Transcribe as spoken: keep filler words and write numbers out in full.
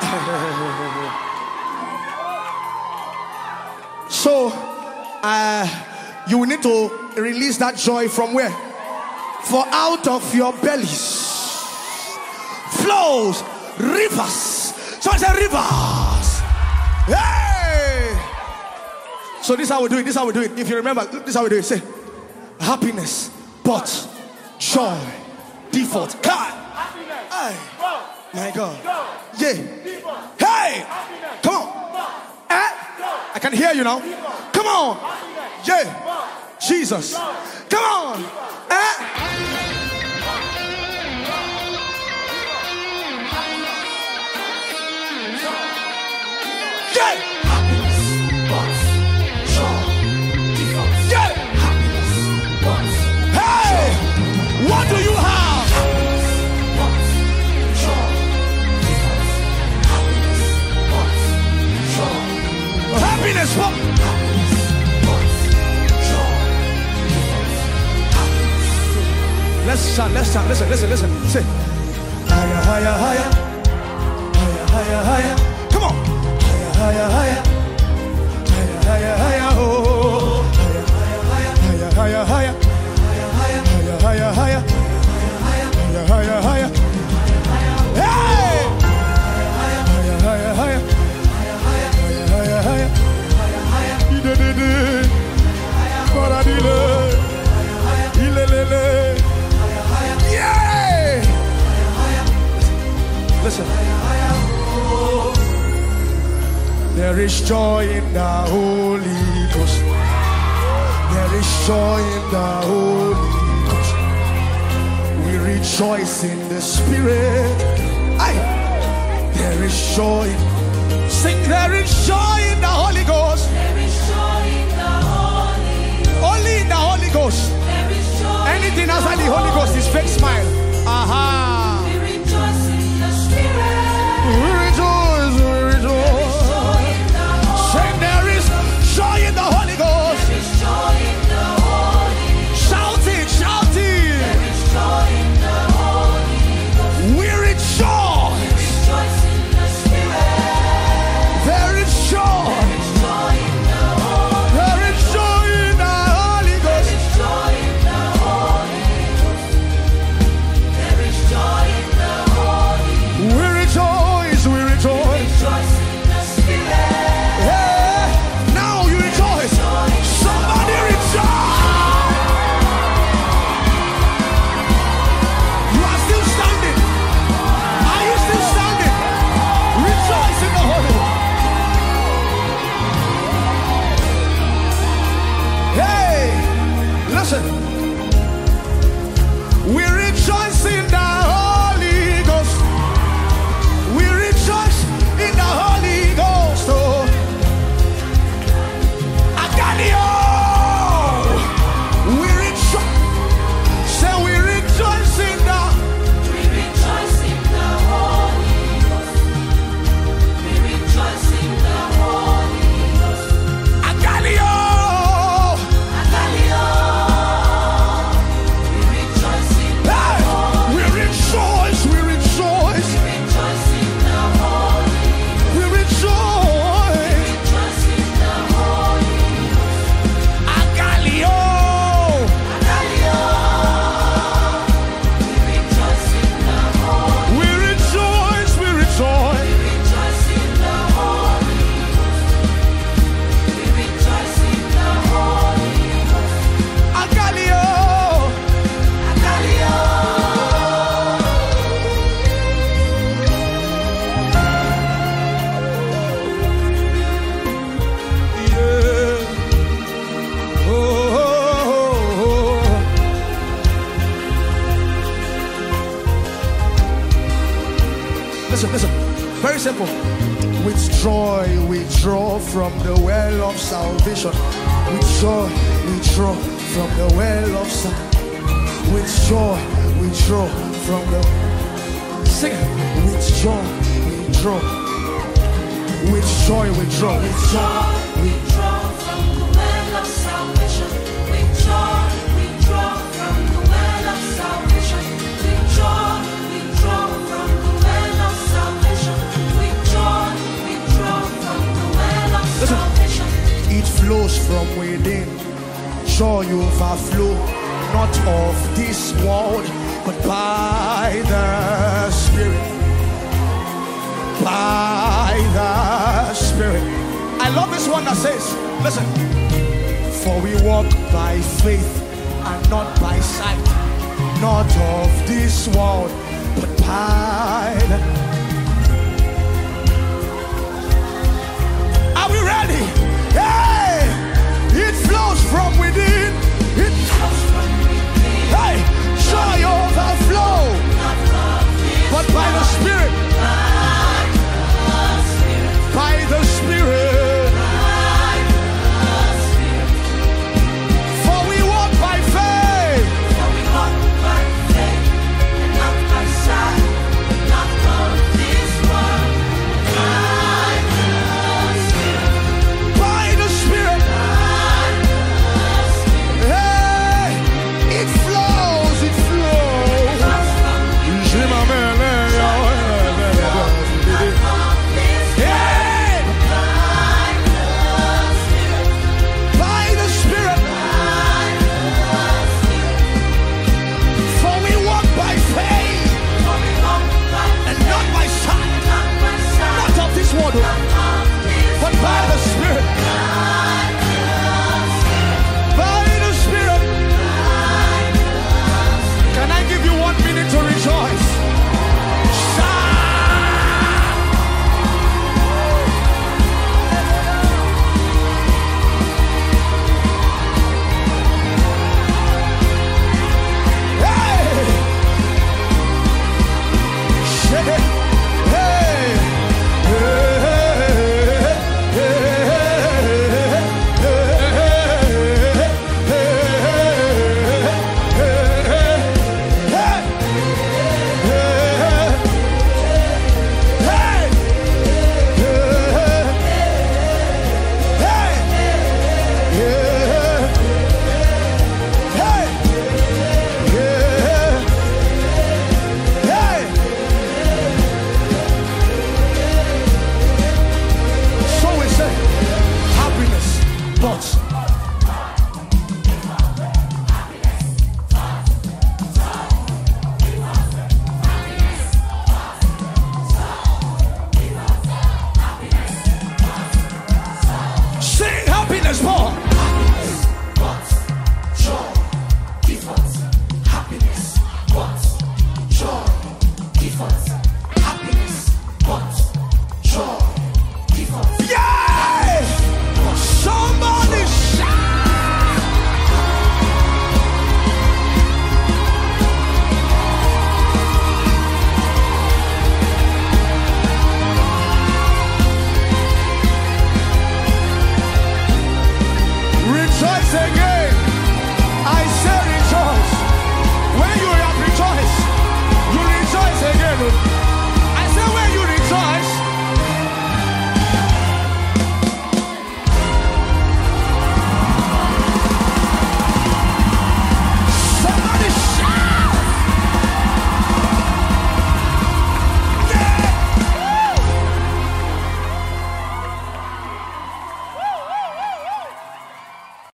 So, uh, you will need to release that joy from where? For out of your bellies flows rivers. So I said rivers. Hey! So this is how we do it. This is how we do it. If you remember, this is how we do it. Say happiness, but joy, default. God. Hey. My God. Yeah. Hey! Come on. Eh? I can hear you now. Come on. Yeah. Jesus. Come on. Eh? Yeah. Yeah. Hey! What do you have? Happiness, what? Let's chant, let's chant, listen, listen, listen. Say, higher, higher, higher, higher, higher, higher. Come on, higher, higher, higher, higher, higher, higher, oh, higher, higher, higher, higher, higher, higher, higher, higher, higher, higher, hey, higher, higher, higher, higher, higher, yeah. Listen. There is joy in the Holy Ghost. There is joy in the Holy Ghost. We rejoice in the Spirit. Aye. There is joy. Sing, there is joy in the Holy Ghost. There is joy in the Holy Ghost. Only in the Holy Ghost. There is joy. Anything outside the Holy Ghost is fake smile. Aha. We rejoice in the Spirit. We rejoice, we rejoice. Say there is joy in the Holy Ghost. There is joy in the Holy Ghost. Shout it, shout it. There is joy in the Holy Ghost. We rejoice. We rejoice in the Spirit. There is joy. There is joy in the Holy Ghost. There is joy in the Holy There Ghost. is joy in the Holy Ghost. There is joy in the Holy Ghost. We rejoice, we rejoice. Rejoice in the Spirit. Yeah. Now you rejoice. Somebody rejoice. You are still standing. Are you still standing? Rejoice in the Holy Ghost. Hey, listen. We rejoice in the Holy Ghost. We rejoice in the Holy Ghost. Oh, Agalio. We rejoice. Say we rejoice in the. We rejoice in the Holy Ghost. We rejoice in the Holy Ghost. Agalio. Agalio. We rejoice in the Hey, Holy we rejoice. We rejoice. We rejoice in the Holy We rejoice. Rejoice in the Holy Agalio. Agalio. We rejoice in the Holy We rejoice. We rejoice. Rejoice in the Holy We rejoice in the Holy Agalio. Agalio. Yeah. Oh, oh, oh, oh. Listen, listen. Very simple. With joy we draw from the well of salvation. With joy we draw from the well of salvation. With joy we draw from the. Sing it. With joy we draw. With joy we draw. With joy. We draw from the well of salvation. We draw, we draw from the well of salvation. We draw, we draw from the well of salvation. We draw. from within. Joy overflow, not of this world, but by the Spirit. By the Spirit. I love this one that says, listen, for we walk by faith and not by sight, not of this world, but by